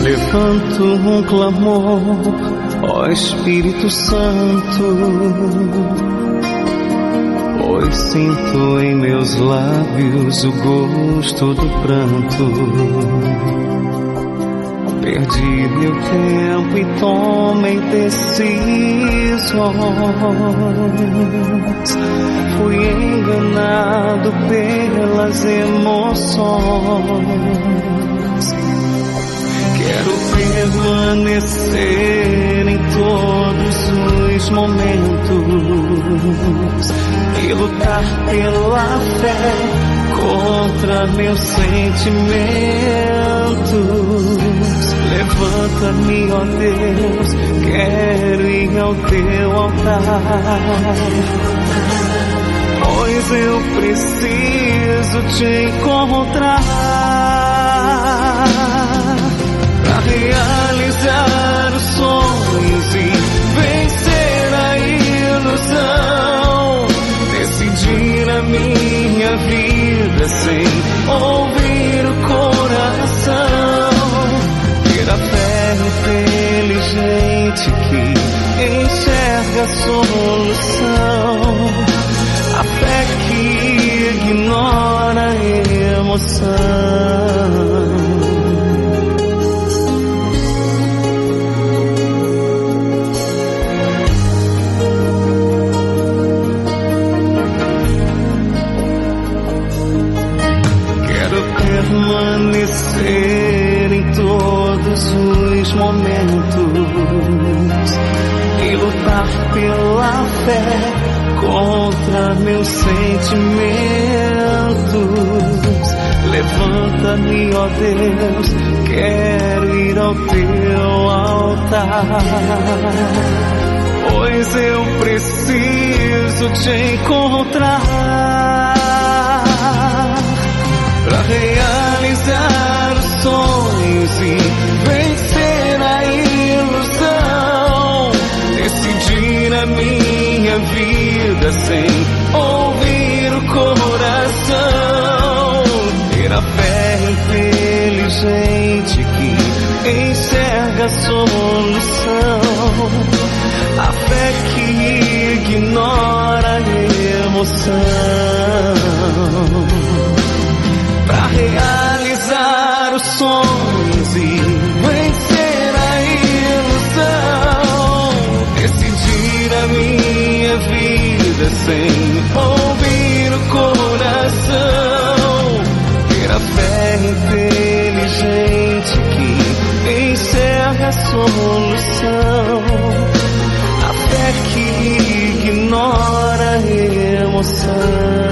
Levanto um clamor, ó Espírito Santo, pois sinto em meus lábios o gosto do pranto. Perdi meu tempo e tomei decisões. Fui enganado pelas emoções. Quero permanecer em todos os momentos e lutar pela fé contra meus sentimentos. Levanta-me, ó Deus, quero ir ao teu altar, pois eu preciso te encontrar pra realizar os sonhos e vencer a ilusão. Decidir a minha vida sem ouvir o coração. Ter a fé inteligente que enxerga a solução. A fé que ignora a emoção. Permanecer em todos os momentos e lutar pela fé contra meus sentimentos. Levanta-me, ó Deus, quero ir ao teu altar, pois eu preciso te encontrar pra realizar os sonhos e vencer a ilusão. Decidir a minha vida sem ouvir o coração. Ter a fé inteligente que enxerga a solução. A fé que ignora a emoção. Pra realizar os sonhos e vencer a ilusão. Decidir a minha vida sem ouvir o coração. Ter a fé inteligente que enxerga a solução. A fé que ignora a emoção.